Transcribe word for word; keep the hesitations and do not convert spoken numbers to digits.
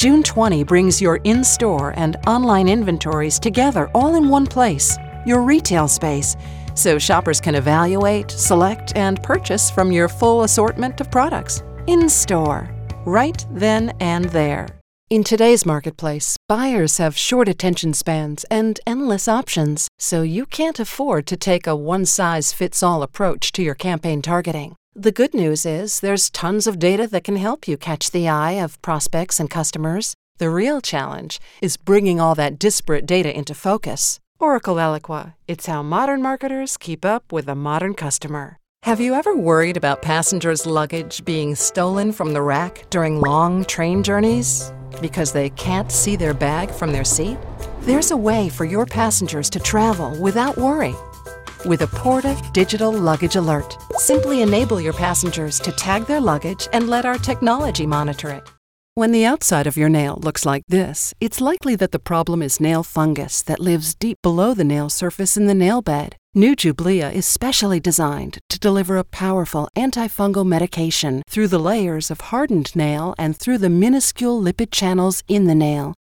June twentieth brings your in-store and online inventories together all in one place, your retail space, so shoppers can evaluate, select, and purchase from your full assortment of products. In-store, right then and there. In today's marketplace, buyers have short attention spans and endless options, so you can't afford to take a one-size-fits-all approach to your campaign targeting. The good news is there's tons of data that can help you catch the eye of prospects and customers. The real challenge is bringing all that disparate data into focus. Oracle Eloqua. It's how modern marketers keep up with a modern customer. Have you ever worried about passengers' luggage being stolen from the rack during long train journeys because they can't see their bag from their seat? There's a way for your passengers to travel without worry. With a Porta Digital Luggage Alert, simply enable your passengers to tag their luggage and let our technology monitor it. When the outside of your nail looks like this, it's likely that the problem is nail fungus that lives deep below the nail surface in the nail bed. New Jublia is specially designed to deliver a powerful antifungal medication through the layers of hardened nail and through the minuscule lipid channels in the nail,